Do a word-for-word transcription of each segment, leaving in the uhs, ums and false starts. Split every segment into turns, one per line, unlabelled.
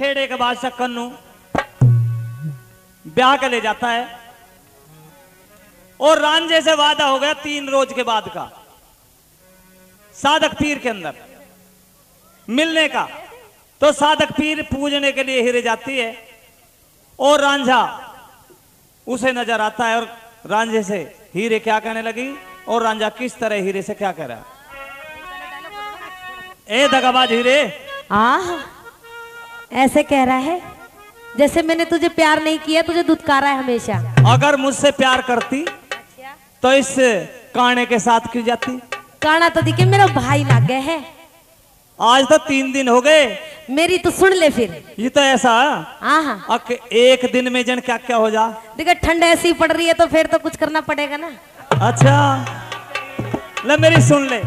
खेड़े के बादशाह कन्नू ब्याह के ले जाता है और रांझे से वादा हो गया तीन रोज के बाद का साधक पीर के अंदर मिलने का। तो साधक पीर पूजने के लिए हीरे जाती है और रांझा उसे नजर आता है और रांझे से हीरे क्या कहने लगी और रांझा किस तरह हीरे से क्या कह रहा है, ए दगाबाज हीरे।
आह, ऐसे कह रहा है जैसे मैंने तुझे प्यार नहीं किया, तुझे दुत्कारा है हमेशा।
अगर मुझसे प्यार करती तो इस काने के साथ क्यों जाती?
काना तो दिखे मेरा भाई लागे है।
आज तो तीन दिन हो गए।
मेरी तो सुन ले फिर।
ये तो ऐसा
हाँ,
एक दिन में जन क्या क्या हो जा।
देखा ठंड ऐसी पड़ रही है तो फिर तो कुछ करना पड़ेगा ना।
अच्छा ले मेरी सुन ले।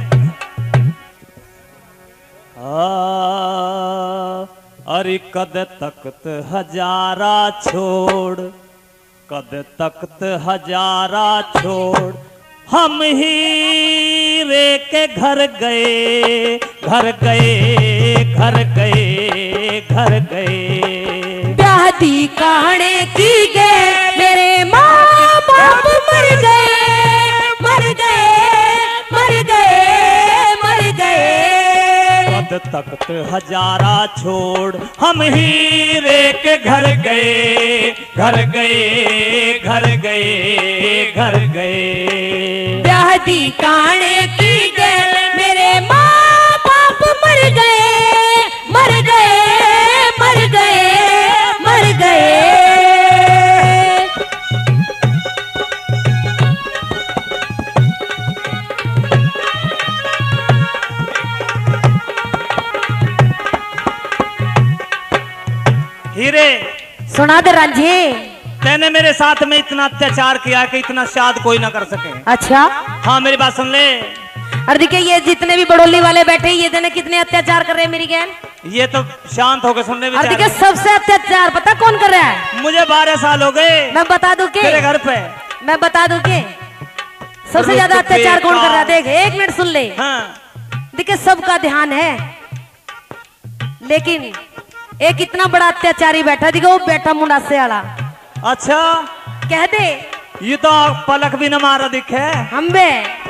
अरे कद तख्त हजारा छोड़, कद तख्त हजारा छोड़, हम हीरे के घर गए, घर गए, घर गए, घर गए।
ब्याह दी कहानी की गए, मेरे माँ बाप मर गए, मर गए, मर गए, मर गए।
कद तख्त हजारा छोड़, हम हीरे के घर गए, घर गए, घर गए, घर गए।
ब्याह दी कहानी की गए, मेरे माँ बाप मर गए, मर गए, मर गए, मर गए।
हीरे
सुना दे रांझे,
तैने मेरे साथ में इतना अत्याचार किया कि इतना शाद कोई ना कर सके।
अच्छा
हाँ मेरी बात सुन ले।
अरे देखिए ये जितने भी बड़ोली वाले बैठे ये देने कितने अत्याचार कर रहे हैं मेरी गैन।
ये तो शांत होकर सुनने में।
अरे देखिए सबसे अत्याचार पता कौन कर रहा है?
मुझे बारह साल हो गए।
मैं बता दूं के
तेरे घर पे
मैं बता दूं के सबसे ज्यादा अत्याचार कौन कर रहा है? देख एक मिनट सुन ले।
हाँ।
देखिए सबका ध्यान है लेकिन एक इतना बड़ा अत्याचारी बैठा दिखा, वो बैठा मुंडासे वाला।
अच्छा
कह दे
ये तो पलक भी न मारा दिखे
हम बे।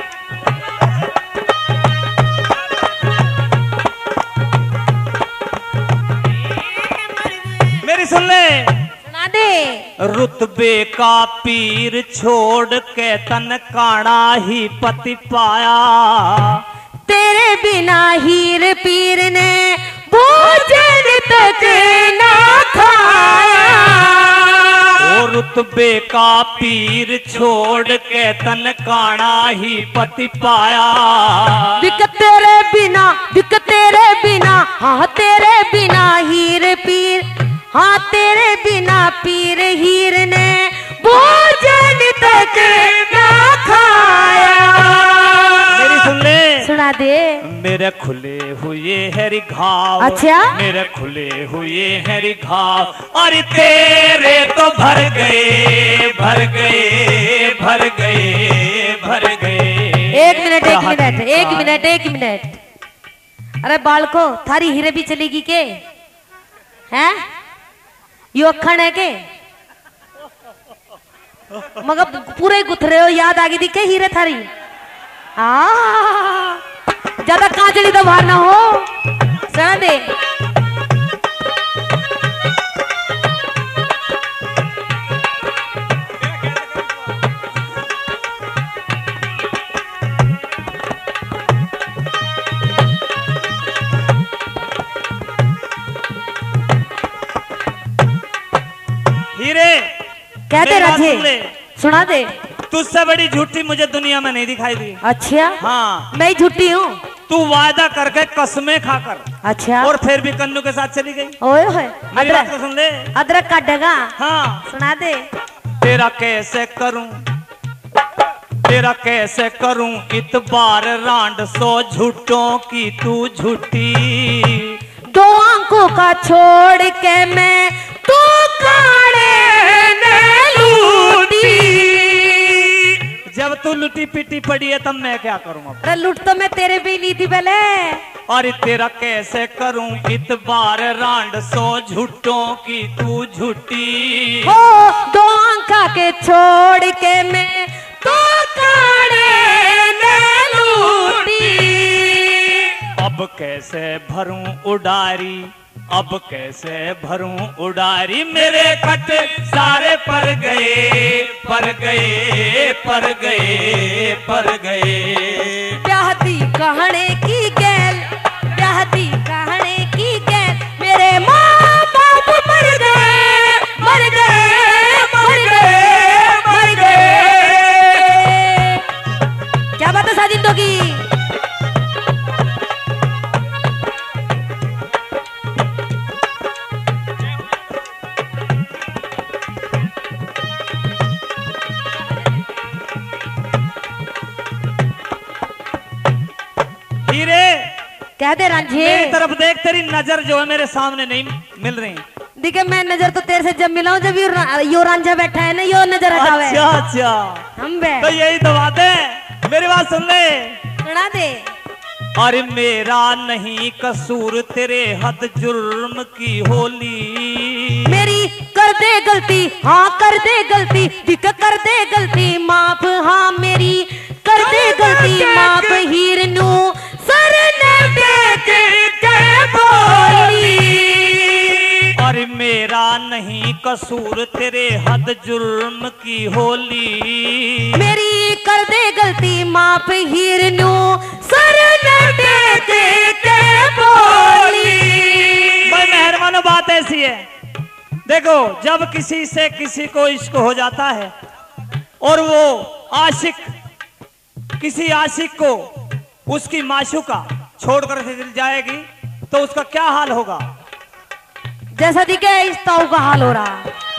मेरी सुन ले।
सुना दे।
रुतबे का पीर छोड़ के तन काना ही पति पाया,
तेरे बिना हीर पीर ने भोजन तक ना खाया।
ओ रुतबे का पीर छोड़ के तन काना ही पति पाया।
बिक तेरे बिना, बिक तेरे बिना, हाँ तेरे बिना हीर पीर, हाँ तेरे बिना पीर हीर ने भोजन तक ना खाया।
मेरी सुन ले।
सुना दे।
मेरे खुले हुए हैरी घाव,
अच्छा
मेरे खुले हुए हैरी घाव, और तेरे तो भर गए, भर गए, भर गए, भर गए।
एक मिनट एक मिनट एक मिनट एक मिनट। अरे बालको थारी हीरे भी चलेगी के हैं? यो अखंड है के? मगर पूरे गुथरे हो, याद आ गई थी के हीरे थारी? आ ज्यादा कांचली तो बाहर ना हो। सुना दे।
हीरे
कहते राजे सुना दे।
तुझसे बड़ी झूठी मुझे दुनिया में नहीं दिखाई दी।
अच्छा
हाँ
मैं ही झूठी हूँ।
तू वादा करके कसमें खाकर
अच्छा
और फिर भी कन्नू के साथ चली गई।
ओए होए
मेरी बात
अदरक
को सुन ले।
अदरक काटेगा।
हाँ
सुना दे।
तेरा कैसे करूं, तेरा कैसे करूं इतबार रांड सो झूठों की तू झूठी।
दो आंखों का छोड़ के मैं तू काने ने लूटी।
जब तू लुटी पिटी पड़ी है तब मैं क्या करूं? अब
अरे लूट तो मैं तेरे भी ली थी पहले।
और तेरा कैसे करूं इतबार रांड सो झूठों की तू झूठी।
हो दो आंखा के छोड़ के मैं तो काने में लूटी।
अब कैसे भरूं उडारी, अब कैसे भरूं उडारी, मेरे खट सारे पर गए पर गए पर गए पर गए।
ब्याहती कहने की गैल, ब्याहती कहने की गैल, मेरे माँ बाप मर गए मर गए मर गए मर गए। क्या बात है साजिंदों की।
हीरे
कह दे रांझे,
मेरी तरफ देख, तेरी नजर जो है मेरे सामने नहीं मिल रही।
देखे मैं नजर तो तेरे से जब मिला हूं जब यो, यो रांझा बैठा है ना, यो नजर हटावे।
अच्छा अच्छा,
हम बे
तो यही तो बात है। मेरी बात सुन ले,
सुना दे।
अरे मेरा नहीं कसूर तेरे हद जुर्म की होली।
मेरी कर दे गलती, हाँ कर दे गलती, दिक कर दे गलती माफ, हाँ मेरी कर दे गलती माफ। हीर नू सर ने देख के बोली।
अरे मेरा नहीं कसूर तेरे हद जुर्म की होली।
मेरी कर दे गलती माफ। हीर नू सर ने देख के बोली।
भाई मेहरबानो, बात ऐसी है, देखो जब किसी से किसी को इश्क हो जाता है और वो आशिक किसी आशिक को उसकी माशूका छोड़कर चली जाएगी तो उसका क्या हाल होगा।
जैसा दिखे इस ताऊ का हाल हो रहा।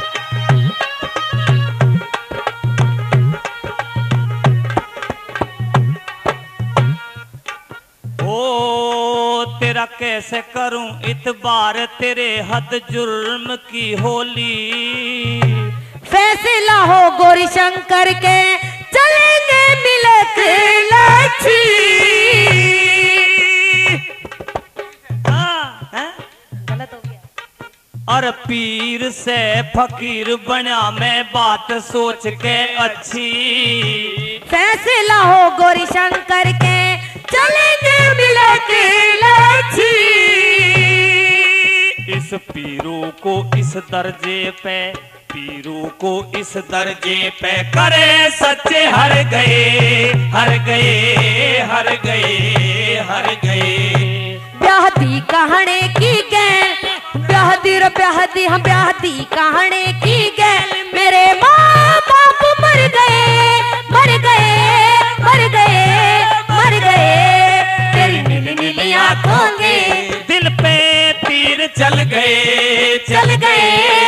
ओ तेरा कैसे करूं इतबार तेरे हद जुर्म की होली।
फैसला हो गौरी शंकर के चलेंगे मिलक लच्छी।
हाँ, हैं?
गलत हो गया।
और पीर से फकीर बना मैं बात सोच के अच्छी।
फैसला हो गौरी शंकर के चलेंगे मिलक लच्छी।
इस पीरू को इस दर्जे पे, पीरू को इस दर्जे पे करे सच्चे हर गए हर गए हर गए हर गए।
ब्याहती कहानी की गैल, ब्याहती रो ब्याहती हम ब्याहती कहानी की गैल। मेरे माँ बाप मर गए मर गए मर गए मर गए। तेरी नीली नीली आंखों में
दिल पे तीर चल गए
चल गए